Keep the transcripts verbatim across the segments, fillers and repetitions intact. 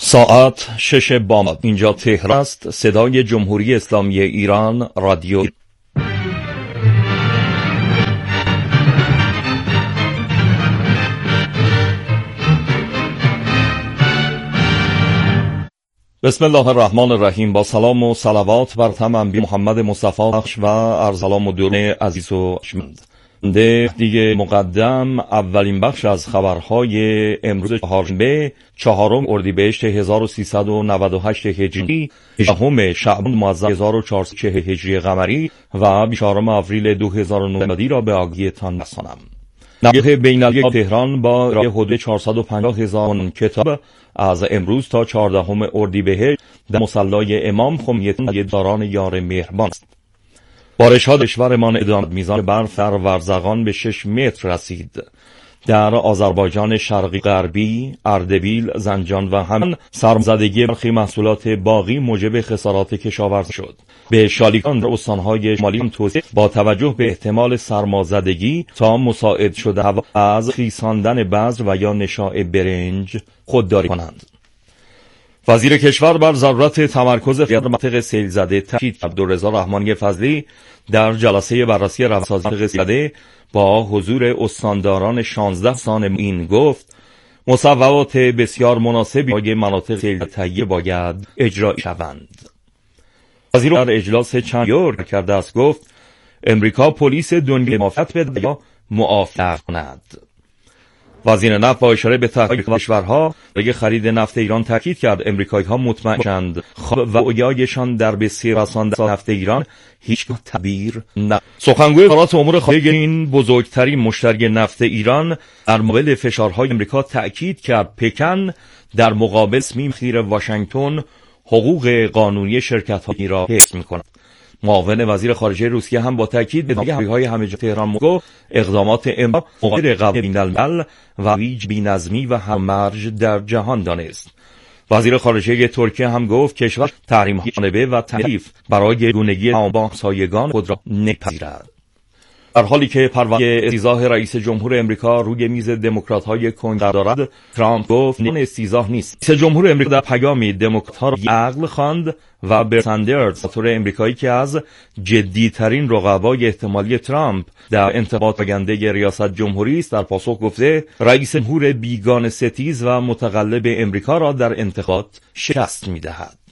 ساعت شش بامداد. اینجا تهران است. صدای جمهوری اسلامی ایران رادیو. بسم الله الرحمن الرحیم. با سلام و صلوات بر تمام انبیاء محمد مصطفی بخش و ارسلام و درود عزیز و ارجمند. ده دیگه مقدم اولین بخش از خبرهای امروز چهارشنبه چهارم اردیبهشت هزار و سیصد و نود و هشت هجری، دهم شعبان معظم هزار و چهارصد و چهل هجری قمری و بیست و چهارم آوریل دو هزار و نه میلادی را به آگاهیتان رسانم. نمایش بین‌المللی تهران با ارائه حدود چهارصد و پنجاه هزار کتاب از امروز تا چهاردهم اردیبهشت در مصلی امام خمینی داران یار مهربان است. بارش‌ها در کشورمان ادامه دارد. میزان برف در ورزقان به شش متر رسید. در آذربایجان شرقی غربی، اردبیل، زنجان و همان سرمازدگی برخی محصولات باغی موجب خسارات کشاورزی شد. به شالیکان در استان‌های شمالی هم توصیه با توجه به احتمال سرمازدگی تا مساعد شده هوا از خیساندن بذر و یا نشاء برنج خودداری کنند. وزیر کشور بر ضرورت تمرکز در مناطق سیل زده تاکید کرد. عبدالرضا رحمانی فضلی در جلسه بررسی روندسازی مناطق سیل زده با حضور استانداران شانزده استان این گفت مصوبات بسیار مناسبی برای مناطق سیل زده تهیه باید اجرا شوند. وزیر در اجلاس چند یورک کرده است گفت امریکا پلیس دنیا موافقت بده یا موافقت کند. وزیر نفت با اشاره به تحقیق کشورها برای خرید نفت ایران تاکید کرد امریکایی‌ها مطمئنند خواب و اویایشان در بسیار رساندن نفت ایران هیچ تعبیر نه. سخنگوی وزارت امور خارجه این بزرگترین مشتری نفت ایران در مقابل فشارهای امریکا تاکید کرد پکن در مقابل تصمیم خیر واشنگتن حقوق قانونی شرکت‌ها را حفظ می‌کند. معاون وزیر خارجه روسیه هم با تاکید به حمله‌های همه‌جانبه تهران گفت اقدامات امریکا مقابل قوانین بین‌الملل و ویج بی‌نظمی و هم‌مرج در جهان دانست. وزیر خارجه ترکیه هم گفت کشور تحریم‌های جانبه و تحریف برای گونگی تمام همسایگان خود را نمی‌پذیرد. در حالی که پرونده استیضاح رئیس جمهور امریکا روی میز دموکرات‌های کنگره دارد، ترامپ گفت این استیضاح نیست. رئیس جمهور امریکا در پیامی دموکرات‌ها را عقل خواند و برنی ساندرز سناتور امریکایی که از جدی‌ترین رقبای احتمالی ترامپ در انتخابات آینده ریاست جمهوری است در پاسخ گفته رئیس جمهور بیگانه ستیز و متغلب امریکا را در انتخابات شکست می‌دهد.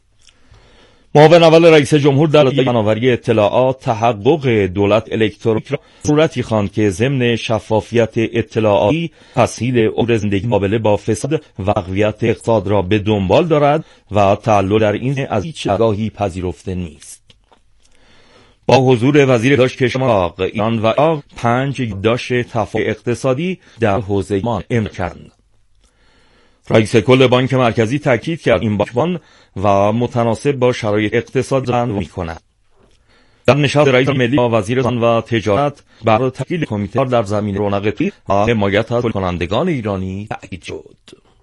معاون اول رئیس جمهور در فناوری اطلاعات تحقق دولت الکترونیک را صورتی خواند که ضمن شفافیت اطلاعاتی تسهیل عمر زندگی مقابله با فساد و تقویت اقتصاد را به دنبال دارد و تعلل در این از هیچ آگاهی پذیرفته نیست. با حضور وزیر داشت کشور ایران و عراق پنج داشت تفاهم اقتصادی در حوزه ایمان امضا کردند. رئیس کل بانک مرکزی تاکید کرد این بانک و متناسب با شرایط اقتصاد زن می‌کند. در نشست رئیس ملی با وزیر زن و تجارت برای تشکیل کمیته در زمینه رونق اقتصادی و حمایت از کنندگان ایرانی تأکید شد.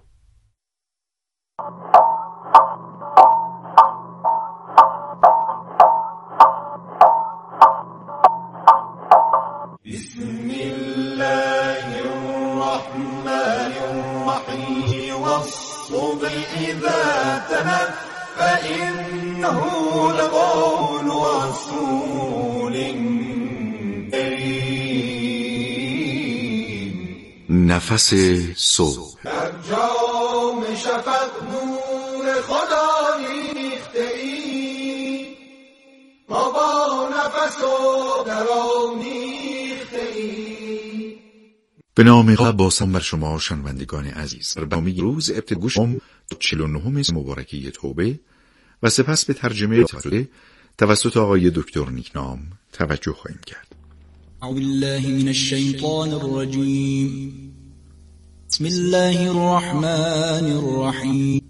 بسم الله الرحمن الرحیم والصبح إذا تنفس فإنه لقول رسول کریم. نفس صبح در جام شفق نور خدا ریخته ای ما با نفس و درآمیخته ای. به نام خدا با سلام بر شما شنوندگان عزیز. در برنامه روز ابتدای شم چهل و نهم مبارکه توبه و سپس به ترجمه توسط آقای دکتر نیکنام توجه خواهیم کرد. اعوذ بالله من الشیطان الرجیم. بسم الله الرحمن الرحیم.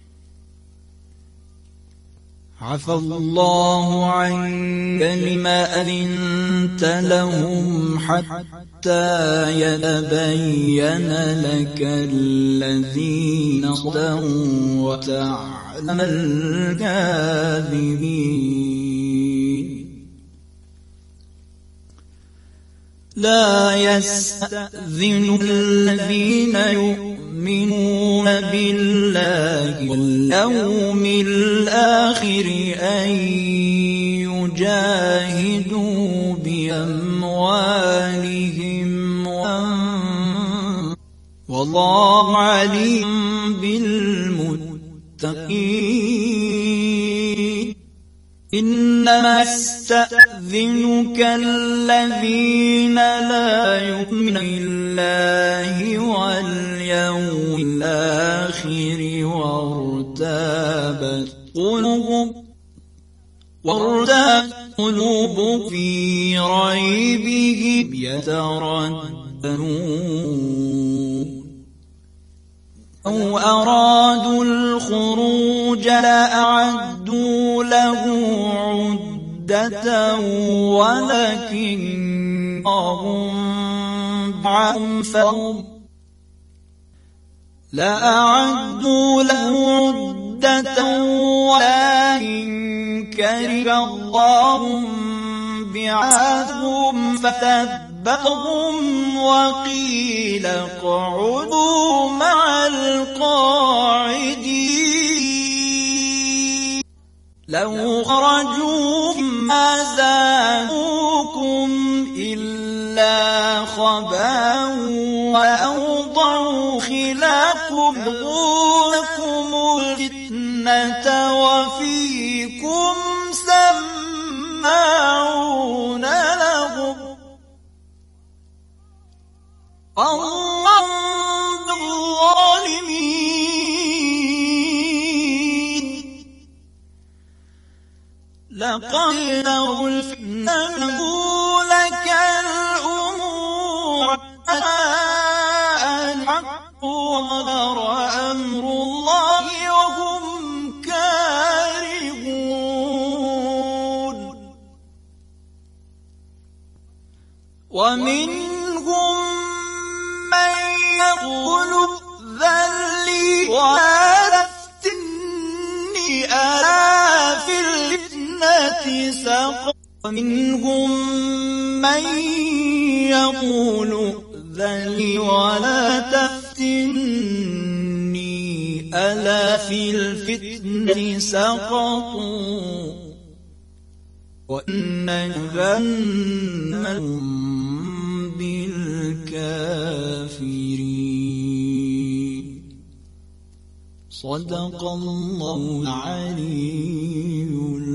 عفى الله عنك لما أذنت لهم حتى يتبين لك الذين صدقوا وتعلم الكاذبين. لا يستأذن الذين يؤمنون بالله واليوم الآخر أن يجاهدوا بأموالهم وأنفسهم والله عليم بالمتقين. إنما يستأذنك الذين لا يؤمنون بالله واليوم الآخر وارتابت قلوبهم وارتابت قلوبهم في ريبهم يترددون. أو أرادوا الخروج لأعدوا له عدة ولكن هم بعنفهم لأعدوا له عدة ولكن كره الله بعاثهم فثبتهم وقيل اقعدوا مع القاعدين. لو خرجوا ما زادوكم إلا خبالا وأوضعوا خلافكم يبغونكم الفتنة وفيكم سماعون لهم والله بالظالمين. لقد لو الفتنة لك الأمور الحق وظهر أمر الله وهم كارهون. ومنهم من يقول ذلي وأفتني ألا في الفتنة سقط. ومنهم من يقول ذلي ولا تفتني ألا في الفتنة سقطوا وإن جهنم بالكافرين. صدق الله العلي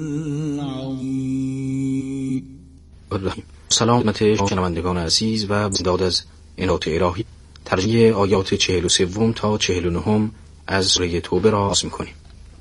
العظيم. سلام خدمت شنوندگان عزیز و امتداد از انات الهی ترجمه آیات چهل و سوم تا چهل و نهم از سوره توبه را آغاز می‌کنیم.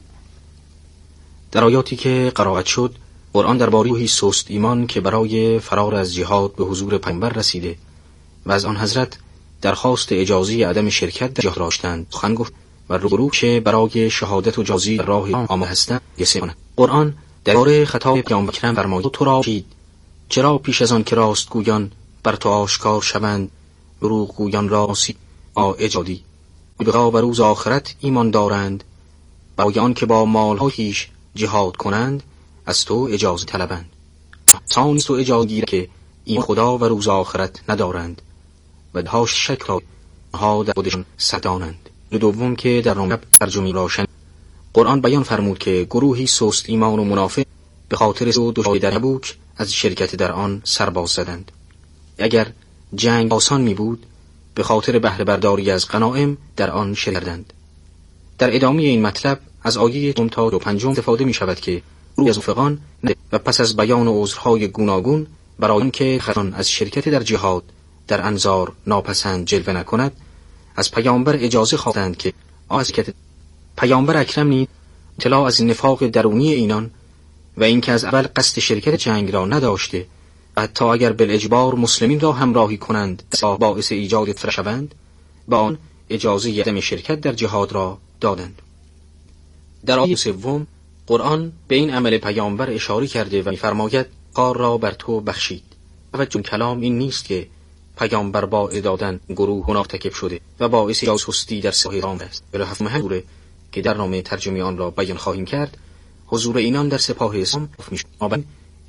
در آیاتی که قرائت شد قرآن درباره روحی سست ایمان که برای فرار از جهاد به حضور پیامبر رسیده و از آن حضرت درخواست اجازه عدم شرکت در جهاد داشتند سخن گفت و روح که برای شهادت و جازی در راه آماده هستند گسه کند. قرآن درباره خطاب پیامبر اکرم فرمود تو را شید چرا پیش از آن که راست گویان بر تو آشکار شوند دروغ گویان را سی آ اجادی بقا بر روز آخرت ایمان دارند برای آن که با مالها خویش جهاد کنند از تو اجازه طلبند. سانیست و اجازه گیرد که این خدا و روز آخرت ندارند و دها شک را ها در خودشان سدانند. دوم که در نام ترجمه راشن قرآن بیان فرمود که گروهی سست ایمان و منافق به خاطر سود و در تبوک از شرکت در آن سرباز زدند. اگر جنگ آسان می بود به خاطر بهره برداری از غنایم در آن شرکت کردند. در ادامه این مطلب از آیه دوم تا پنجم استفاده می شود که روی از منافقان و پس از بیان و عذرهای گوناگون برای اینکه خطان از شرکت در جهاد در انظار ناپسند جلوه نکند از پیامبر اجازه خواستند که از پیامبر اکرم نیز اطلاع از نفاق درونی اینان و اینکه از اول قصد شرکت جنگ را نداشته و حتی اگر بالاجبار مسلمین را همراهی کنند باعث ایجاد فتنه شوند با آن اجازه عدم شرکت در جهاد را دادند. در آیه سوم قرآن به این عمل پیامبر اشاره کرده و می‌فرماید کار را بر تو بخشید. و چون کلام این نیست که پیامبر با دادن گروه مرتکب شده و باعث جاسوسی در سپاه اسلام است. بلا هفت محوره که در نامه ترجمه آن را بیان خواهیم کرد حضور اینان در سپاه اسلام میشه.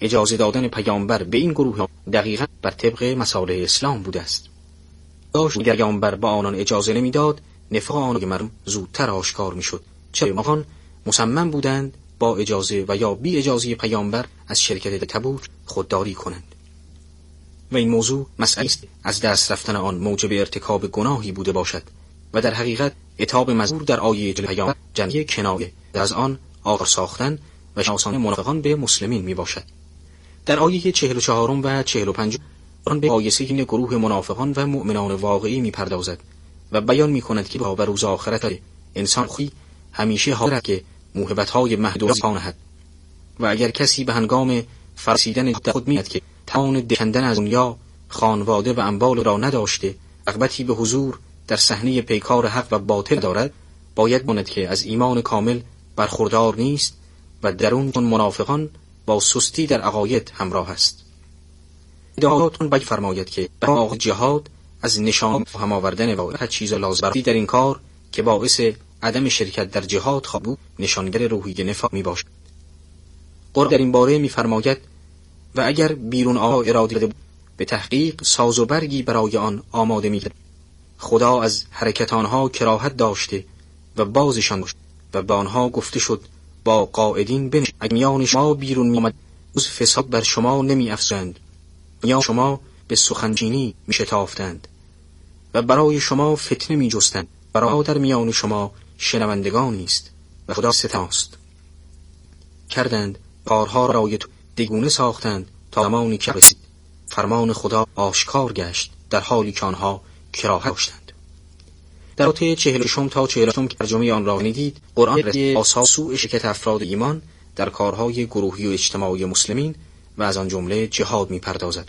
اجازه دادن پیامبر به این گروه دقیقاً بر طبق مصالح اسلام بوده است. داشت اگر پیامبر با آنان اجازه نمیداد، نفاق آنان مردم زودتر آشکار میشد. چه آنان مصمم بودند با اجازه و یا بی اجازه پیامبر از شرکت تبوک خودداری کنند. و این موضوع مسئله است از دست رفتن آن موجب ارتکاب گناهی بوده باشد و در حقیقت عتاب مذکور در آیه پیامبر جنبه کنایه از آن آغاز ساختن و شناسان منافقان به مسلمین می باشد. در آیه چهل و چهارم و چهل و پنجم آن به مقایسه بین گروه منافقان و مؤمنان واقعی می پردازد و بیان می کند که با روز آخرت انسان خوی همیشه حاضر است که موهبت‌های محدود خواند و اگر کسی به هنگام فرسیدن خود می‌آید که توان دکندن از دنیا، خانواده و اموال را نداشته، رغبتی به حضور در صحنه پیکار حق و باطل دارد، باید بداند که از ایمان کامل برخوردار نیست و درون چون منافقان با سستی در عقاید همراه است. ادعاتون باید فرماید که برای جهاد از نشان هم آوردن واقع چیز لازم در این کار که باعث عدم شرکت در جهاد خواهد بود نشانگر روحی نفاق می باشد. قرآن در این باره می فرماید و اگر بیرون آن اراده بود به تحقیق ساز و برگی برای آن آماده می کرد. خدا از حرکت آنها کراهت داشته و بازشان داشت و به آنها گفته شد با قائدین بنشینید. اگر میان شما بیرون می آمد از فساد بر شما نمی افزایند، یا شما به سخنچینی می شتافتند و برای شما فتنه می جستند. برای در میان شما شنوندگانی است و خدا ستاست. کردند کارها را رای تو دگونه ساختند تا زمانی که رسید فرمان خدا آشکار گشت در حالی که آنها کراهت داشتند. در آیه چهل و شش تا چهل و هشت که ترجمه آن را شنیدید، قرآن رسید آثار سوء شرکت افراد ایمان در کارهای گروهی و اجتماعی مسلمین و از آن جمله جهاد می‌پردازد.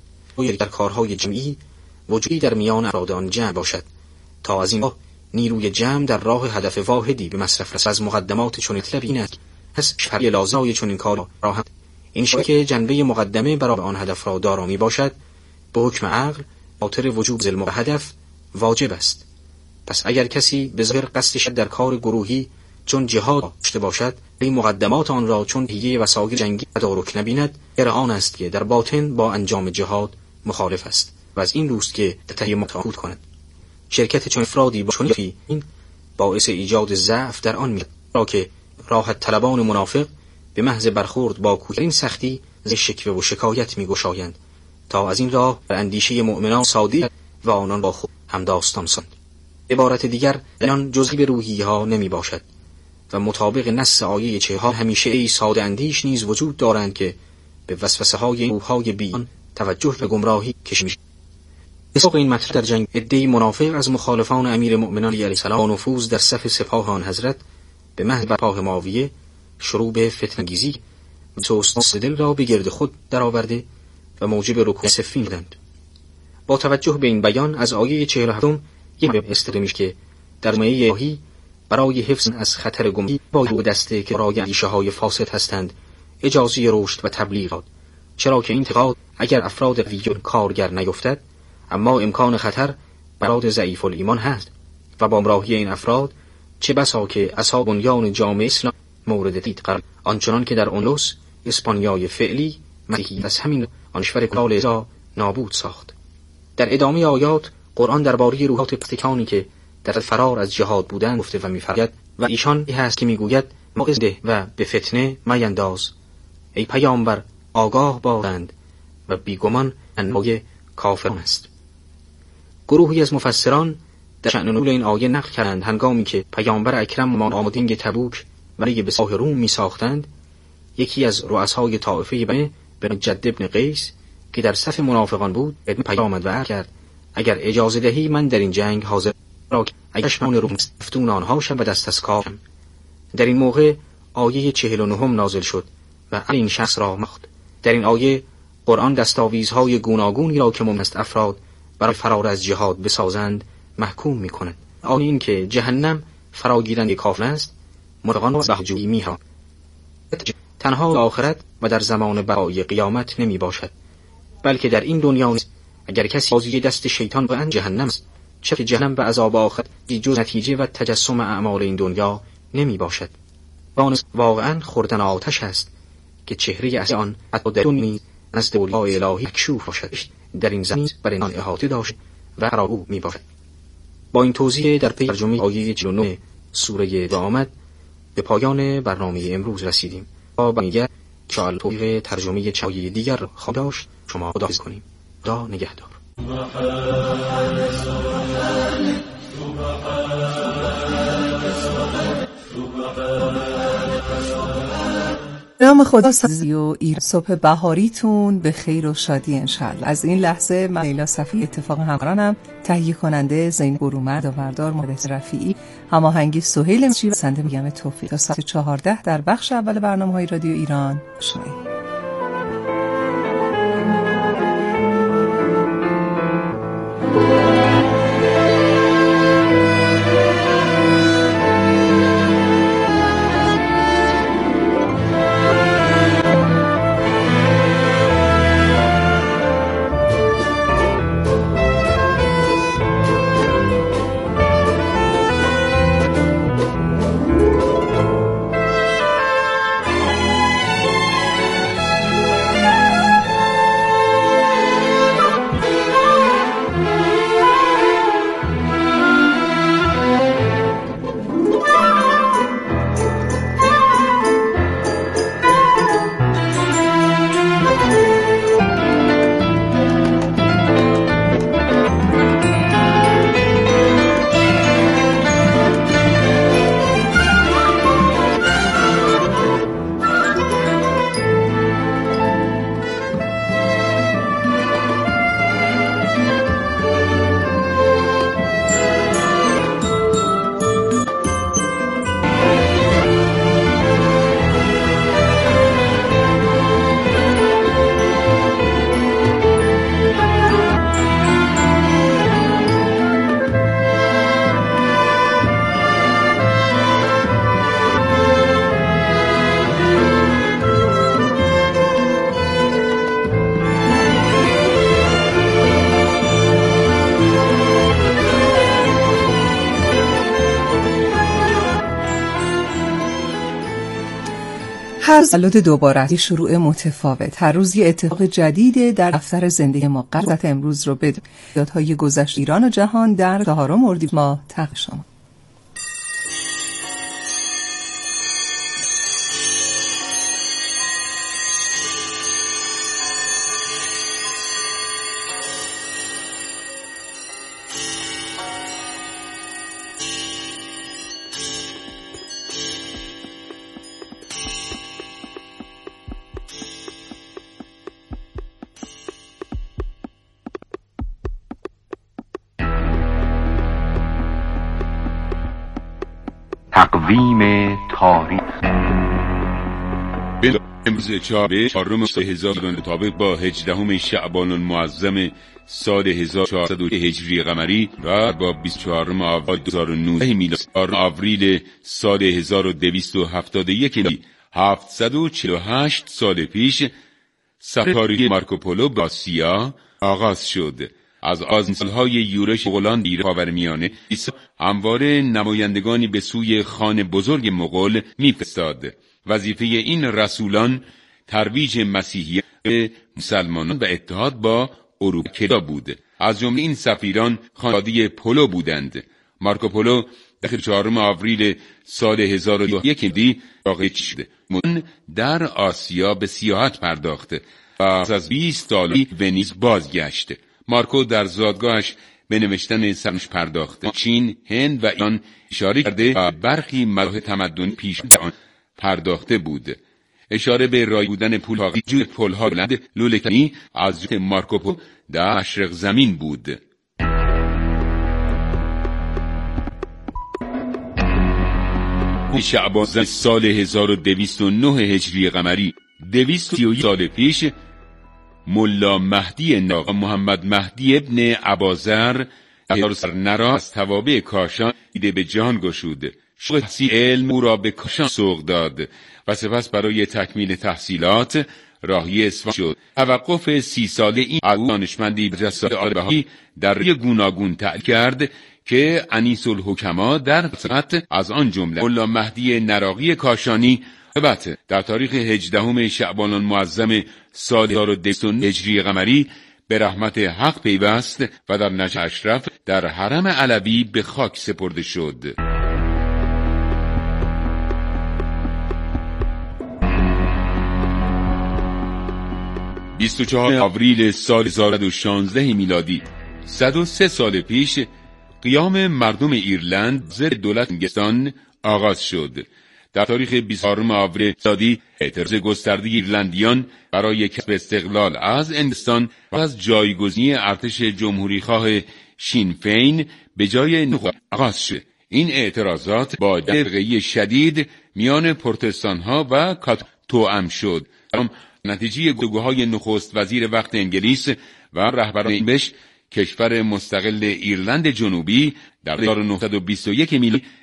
و در کارهای جمعی وجودی در میان افراد آن جمع باشد تا از این نیروی جمع در راه هدف واحدی به مصرف رسد. از مقدمات چون اطلب این است پس شرعی لازمای چون این کار راحت این شد که جنبه مقدمه برای آن هدف را دارا می باشد به حکم عقل خاطر وجوب ظلم هدف واجب است. پس اگر کسی به ظاهر قصدش در کار گروهی چون جهاد داشته باشد این مقدمات آن را چون هیئه وسایل جنگی تدارک نبیند، در آن است که در باطن با انجام جهاد مخالف است و از این روست که تهیه متعهد کند. شرکت چون افرادی با چون این باعث ایجاد ضعف در آن می‌شود، را که راحت طلبان منافق به محض برخورد با کوچکترین سختی ز شکوه و شکایت می‌گشایند تا از این راه بر اندیشه مؤمنان سادی و آنان با خود همداستان ساند. عبارت دیگر در آن جزئی به روحیه‌ها نمی‌باشد و مطابق نص آیه چه ها همیشه ای ساده اندیش نیز وجود دارند که به وسوسه‌های روح‌های بیان توجه و گمراهی کشیده. اساق این مطلب در جنگ عده‌ای منافق از مخالفان امیر مؤمنان علیه السلام و نفوذ در صف سپاه آن حضرت به محض برپا معاویه شروع به فتنه‌انگیزی و سوء دل را به گرد خود درآورده و موجب رکوع صفین شدند. با توجه به این بیان از آیه چهل و هفت یک به استقرامیش که در جامعه الهی برای حفظ از خطر گمراهی با دسته که رای اندیشه‌های فاسد هستند اجازه رشد و تبلیغ داد، چرا که این انتقاد اگر افراد قوی کارگر نیفتد اما امکان خطر برای ضعیف الایمان هست و با همراهی این افراد چه بسا که اصحاب بنیان جامعه اسلام مورد دید قرار، آنچنان که در اندلس اسپانیای فعلی مسیحی از همین آنشور کلال ازا نابود ساخت. در ادامه آیات قرآن درباره روحات پستکانی که در فرار از جهاد بودند گفته و می‌فرماید و ایشان هست که میگوید موعظه ده و به فتنه مینداز، ای پیامبر آگاه باشند و بیگمان انواع کافران است. گروهی از مفسران در شأن نزول این آیه نقل کردند هنگامی که پیامبر اکرم ما آمادگی تبوک برای به ساح روم می ساختند، یکی از رؤسای طائفه بنی بن جد ابن قیس که در صف منافقان بود ابن پیام آمد و عرض کرد اگر اجازه دهی من در این جنگ حاضر را که اگر شمان روم مفتون آنها شم و دست از کارم. در این موقع آیه چهل و نهم نازل شد و این شخص را مخت. در این آیه قرآن دستاویزهای گوناگونی را که ممکن است افراد برای فرار از جهاد بسازند محکوم می کند. آن این که جهنم فراگیرنده کافر است مرغان و بهجویی می ها. تنها آخرت و در زمان برای قیامت نمی باشد، بلکه در این دنیا اگر کسی بازی دست شیطان به ان جهنم است، چه که جهنم به عذاب آخرت جز نتیجه و تجسم اعمال این دنیا نمی باشد. آن واقعا خوردن آتش است که چهره اصلی آن حتی در دنیا نزد اولیای الهی مکشوف باشد، در این زمین بر انسان احاطه داشت و قرار او می باشد. با این توضیح در پی ترجمه آیه چهل و نه سوره دو آمد به پایان برنامه امروز رسیدیم. با برمیگرد که على طریق ترجمه چهایی دیگر را خواهیم داشت. شما خداحافظ کنیم. خدا نگهدار. نام خدا سازی و ایران. صبح بهاریتون به خیر و شادی انشالله. از این لحظه من لیلا صفی اتفاق همکارانم، تهیه کننده زین برومرد و بردار مهندس رفیعی، هماهنگی سهیل مشی و سنده میگم توفیق. تا ساعت چهارده در بخش اول برنامه‌های رادیو ایران شنید. هر تولد دوباره شروع متفاوت، هر روز یه اتفاق جدیده در دفتر زندگی ما. قصت امروز رو بدون یادهای گذشته ایران و جهان در چهارم اردیبهشت ماه تقدیم شما. تقویم تاریخ امروز چهارشنبه چهارم هزار مطابق با هجدهم شعبان المعظم سال هزار و چهارصد هجری قمری و با بیست و چهارم آوریل دو هزار و نوزده میلادی آوریل سال هزار و دویست و هفتاد و یک میلادی هفتصد و چهل و هشت سال پیش سفر تاریخی مارکوپولو به آسیا آغاز شد. از آغاز سالهای یورش مغولان در خاورمیانه همواره نمایندگانی به سوی خان بزرگ مغول میفرستاد. وظیفه این رسولان ترویج مسیحیت مسلمانان و اتحاد با اروپا بود. از جمله این سفیران خانواده پولو بودند. مارکوپولو در چهارم آوریل سال هزار و یک میلادی واقع شد. در آسیا به سیاحت پرداخت و از بیست سال ونیز بازگشت. مارکو در زادگاهش به نوشتن سرنوشت پرداخته. چین، هند و ایران اشاره کرده و برخی مراحل تمدن پیش در آن پرداخته بود. اشاره به رای بودن پول‌ها جوی پل‌ها بلند لولکنی از جوی مارکوپولو در مشرق زمین بود. شعبان سال هزار و دویست و نه هجری قمری، دویست و سی و یک سال پیش، ملا مهدی ناقا محمد مهدی ابن ابازر سرنرا از توابع کاشان دیده به جهان گشود. شوق تحصیل علم او را به کاشان سوق داد و سپس برای تکمیل تحصیلات راهی اصفهان شد. توقف سی ساله این او دانشمندی به جسد آل بهایی در روی گوناگون تعلیق کرد که انیس الحکما در فقط از آن جمله ملا مهدی نراقی کاشانی البته در تاریخ هجدهم شعبان المعظم سال هزار و دویست هجری قمری به رحمت حق پیوست و در نجف اشرف در حرم علوی به خاک سپرده شد. بیست و چهارم آوریل سال هزار و شانزده میلادی، صد و سه سال پیش، قیام مردم ایرلند ضد دولت انگلستان آغاز شد. در تاریخ بیست و چهارم آوریل میلادی اعتراض گسترده ایرلندیان برای کسب استقلال از انگلستان و از جایگزینی ارتش جمهوریخواه شینفین به جای نخست آغاز شد. این اعتراضات با درگیری شدید میان پروتستان‌ها و کاتولیک توأم شد. نتیجه گفتگوهای نخست وزیر وقت انگلیس و رهبران این بش، کشور مستقل ایرلند جنوبی در هزار و نهصد و بیست و یک میلادی